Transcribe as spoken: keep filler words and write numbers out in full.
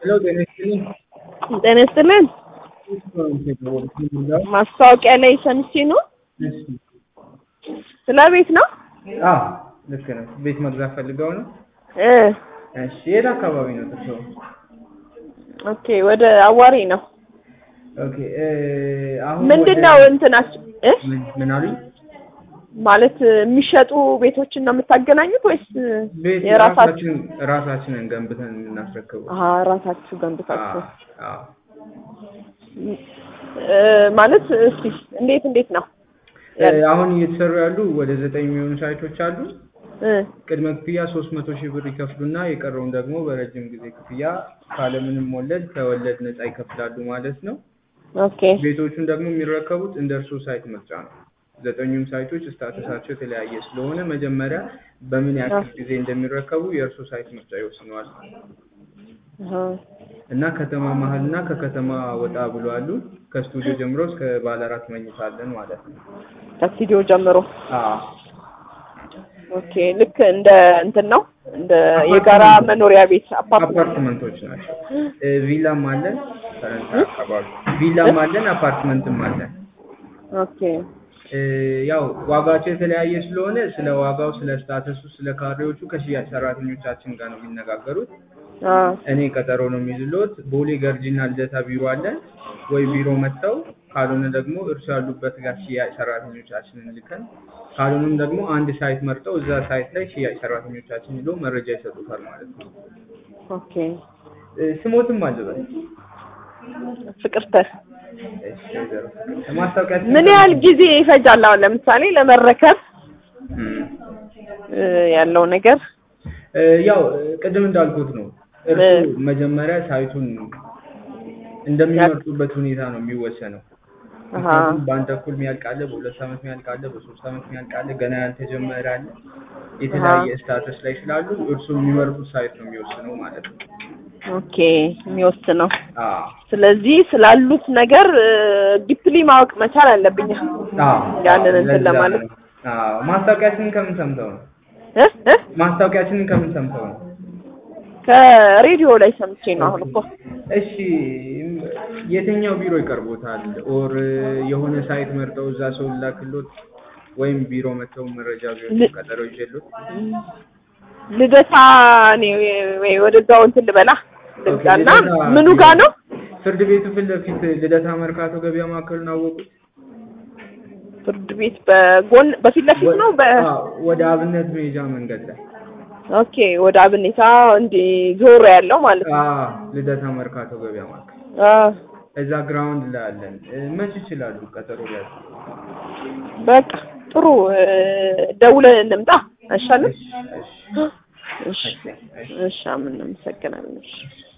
ሄሎ ጤና ይስጥልኝ። ጤና ይስጥልኝ። ማስታወቂያ ላይ ሰምቼ ነው። እሺ ስለ ቤት ነው? አዎ ልክ ነው። ቤት መግዛት ፈልገው ነው? እ እሺ የት አካባቢ ነው ተሰው? ኦኬ ወደ አዋሪ ነው። ኦኬ እ አሁን ምንድነው እንትናችሁ እ ምን አሉኝ? ማለት የሚሸጡ ቤቶችን ነው የምታገናኙት ወይስ የራሳችን ራሳችንን ገንብተን የምናስረክበው? አሃ ራሳችሁ ገንብታችሁ። አዎ እ ማለት እስኪ እንዴት እንዴት ነው? አሁን እየተሰሩ ያሉ ወደ ዘጠኝ የሚሆኑ ሳይቶች አሉ። እ ቅድመ ክፍያ ሶስት መቶ ሺህ ብር ይከፍሉና የቀረውን ደግሞ በረጅም ጊዜ ክፍያ ካለምንም ወለድ ከወለድ ነፃ ይከፍላሉ ማለት ነው። ኦኬ ቤቶቹን ደግሞ የሚረከቡት እንደ እርሱ ሳይት ምርጫ ነው። ዘጠኙም ሳይቶች ስታተሳቸው የተለያየ ስለሆነ መጀመሪያ በምን ያክል ጊዜ እንደሚረከቡ የእርሱ ሳይት ምርጫ ይወስነዋል። አሃ እና ከተማ መሀልና ከከተማ ወጣ ብሎ አሉ። ከስቱዲዮ ጀምሮ እስከ ባለ አራት መኝታ አለን ማለት ነው። ከስቱዲዮ ጀምሮ? አዎ ኦኬ ልክ እንደ እንትን ነው እንደ የጋራ መኖሪያ ቤት አፓርትመንቶች ናቸው። ቪላም አለን ፈረንሳይ አካባቢ ቪላም አለን አፓርትመንትም አለን። ኦኬ ያው ዋጋቸው የተለያየ ስለሆነ ስለ ዋጋው ስለ ስታተሱ ስለ ካሬዎቹ ከሽያጭ ሰራተኞቻችን ጋር ነው የሚነጋገሩት። አዎ እኔ ቀጠሮ ነው የሚይዝልዎት። ቦሌ ገርጂና ልደታ ቢሮ አለን። ወይ ቢሮ መጥተው ካልሆነ ደግሞ እርሱ ያሉበት ጋር ሽያጭ ሰራተኞቻችንን ልከን ካልሆነም ደግሞ አንድ ሳይት መርጠው እዛ ሳይት ላይ ሽያጭ ሰራተኞቻችን ይዘው መረጃ ይሰጡታል ማለት ነው። ኦኬ ስሞትም አለበት ፍቅርተ። እሺ ማስታወቂያ ምን ያህል ጊዜ ይፈጃል አሁን ለምሳሌ ለመረከብ ያለው ነገር? ያው ቅድም እንዳልኩት ነው። እርሱ መጀመሪያ ሳይቱን እንደሚመርጡበት ሁኔታ ነው የሚወሰነው። አሃ በአንድ በኩል የሚያልቅ አለ፣ በሁለት ዓመት የሚያልቅ አለ፣ በሶስት ዓመት የሚያልቅ አለ፣ ገና ያልተጀመረ አለ። የተለያየ ስታተስ ላይ ስላሉ እርሱ የሚመርጡት ሳይት ነው የሚወስነው ማለት ነው። ኦኬ የሚወስነው። አዎ ስለዚህ ስላሉት ነገር ዲፕሊ ማወቅ መቻል አለብኝ። አዎ ያንን እንትን ለማለት። አዎ ማስታወቂያችንን ከምን ሰምተው ነው? እ እ ማስታወቂያችንን ከምን ሰምተው ነው? ከሬዲዮ ላይ ሰምቼ ነው አሁን እኮ። እሺ የትኛው ቢሮ ይቀርቦታል? ኦር የሆነ ሳይት መርጠው እዛ ሰው ላክሎት ወይም ቢሮ መተው መረጃ ቢሮ ቀጠሮ ይዤሎት? ልደታ ነው ወይ ወደዛው እንትን ልበላ ልምጣና ምኑ ጋር ነው? ፍርድ ቤቱ ፊት ለፊት ልደታ መርካቶ ገበያ ማዕከሉን አወቁት? ፍርድ ቤት በጎን በፊት ለፊት ነው በ ወደ አብነት መሄጃ መንገድ ላይ። ኦኬ ወደ አብነት እንደ ዞር ያለው ማለት ነው። አዎ ልደታ መርካቶ ገበያ ማዕከል። አዎ እዛ ግራውንድ ላይ አለን። መች ይችላሉ ቀጠሮ ላይ? በቃ ጥሩ ደውለን እንምጣ አይሻልም? እሺ እሺ እሺ እሺ ምን እናመሰግናለን።